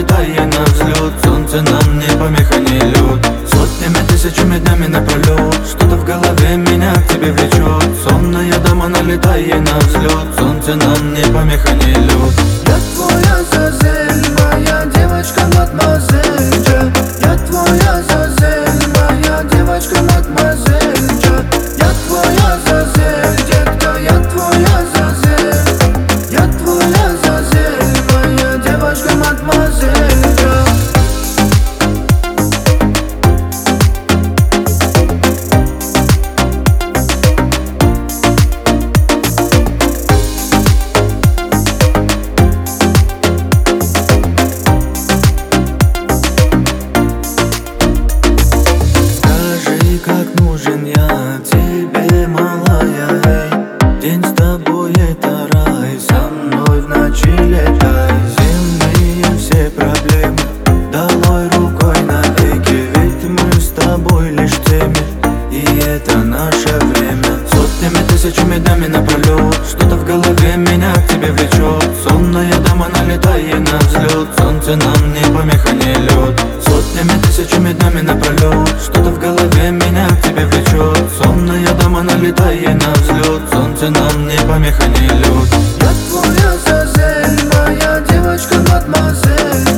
налетая на взлет. Солнце нам не помеха, не лед. Сотнями, тысячами днями напролет. Что-то в голове меня к тебе влечет. Сонная дама, налетая на взлет. Солнце нам не помеха, не лед. Я твоя Азазель, моя девочка, мадемуазель Джа. Я твоя Азазель, моя девочка, мадемуазель Джа. Я твоя Азазель, детка, я твоя Азазель. Я твоя Азазель, моя девочка, мадемуазель Джа. Как нужен я тебе, малая, эй. День с тобой это рай, со мной в ночи летай. Земные все проблемы долой рукой навеки. Ведь мы с тобой лишь теми, и это наше время. Сотнями, тысячами днями напролет. Что-то в голове меня к тебе влечет. Сонная дама, налетая на взлет. Солнце нам не помеха, не лед. Сотнями, тысячами днями напролет. Что-то в голове меня к тебе влечет. Сонная дама, налетая на взлет. Солнце нам не помеха, не лед. Я твоя Азазель, моя девочка, мадемуазель